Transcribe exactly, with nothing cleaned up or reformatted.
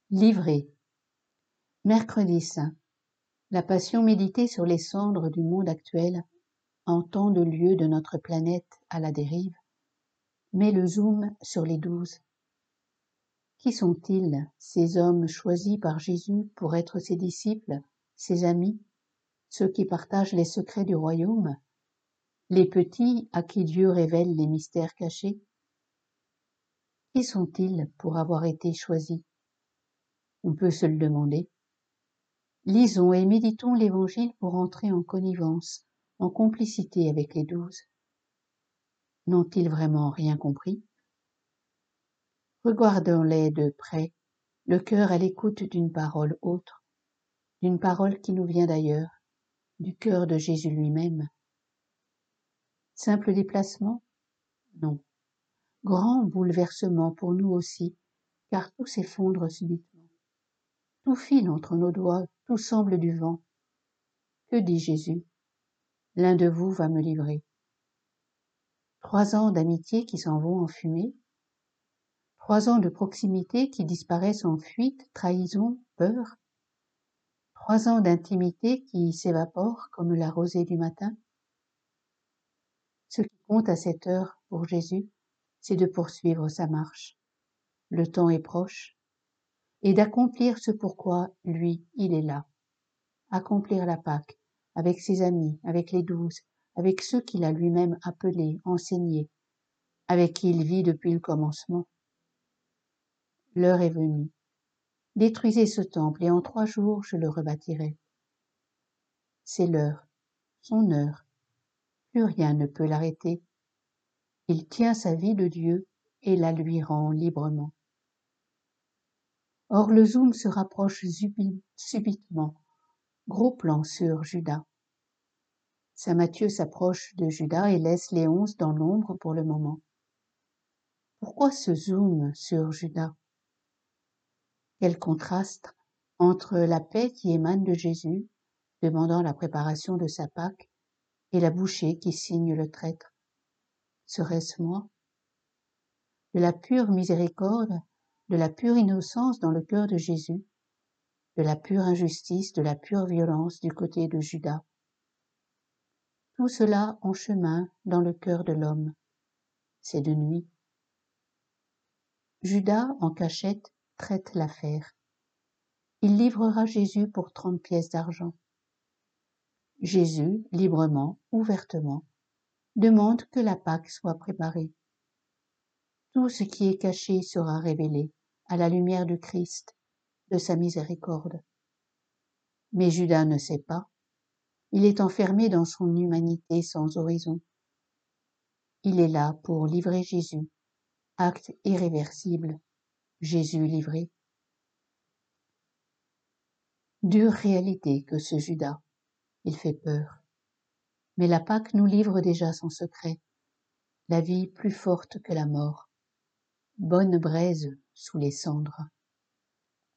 Livré. Mercredi saint. La Passion méditée sur les cendres du monde actuel, en tant de lieu de notre planète à la dérive, met le zoom sur les douze. Qui sont-ils, ces hommes choisis par Jésus pour être ses disciples, ses amis, ceux qui partagent les secrets du royaume, les petits à qui Dieu révèle les mystères cachés? Qui sont-ils pour avoir été choisis? On peut se le demander. Lisons et méditons l'Évangile pour entrer en connivence, en complicité avec les douze. N'ont-ils vraiment rien compris? Regardons-les de près, le cœur à l'écoute d'une parole autre, d'une parole qui nous vient d'ailleurs, du cœur de Jésus lui-même. Simple déplacement? Non. Grand bouleversement pour nous aussi, car tout s'effondre subitement. Tout file entre nos doigts, tout semble du vent. Que dit Jésus? L'un de vous va me livrer. Trois ans d'amitié qui s'en vont en fumée, trois ans de proximité qui disparaissent en fuite, trahison, peur, trois ans d'intimité qui s'évaporent comme la rosée du matin. Ce qui compte à cette heure pour Jésus, c'est de poursuivre sa marche. Le temps est proche, et d'accomplir ce pourquoi lui, il est là. Accomplir la Pâque, avec ses amis, avec les douze, avec ceux qu'il a lui-même appelés, enseignés, avec qui il vit depuis le commencement. L'heure est venue. Détruisez ce temple, et en trois jours je le rebâtirai. C'est l'heure, son heure. Plus rien ne peut l'arrêter. Il tient sa vie de Dieu et la lui rend librement. Or le zoom se rapproche subitement. Gros plan sur Judas. Saint Matthieu s'approche de Judas et laisse les onze dans l'ombre pour le moment. Pourquoi ce zoom sur Judas? Quel contraste entre la paix qui émane de Jésus, demandant la préparation de sa Pâque, et la bouchée qui signe le traître. Serait-ce moi? De la pure miséricorde, de la pure innocence dans le cœur de Jésus, de la pure injustice, de la pure violence du côté de Judas. Tout cela en chemin dans le cœur de l'homme. C'est de nuit. Judas, en cachette, traite l'affaire. Il livrera Jésus pour trente pièces d'argent. Jésus, librement, ouvertement, demande que la Pâque soit préparée. Tout ce qui est caché sera révélé à la lumière de Christ, de sa miséricorde. Mais Judas ne sait pas. Il est enfermé dans son humanité sans horizon. Il est là pour livrer Jésus, acte irréversible, Jésus livré. Dure réalité que ce Judas, il fait peur. Mais la Pâque nous livre déjà son secret, la vie plus forte que la mort. Bonne braise sous les cendres.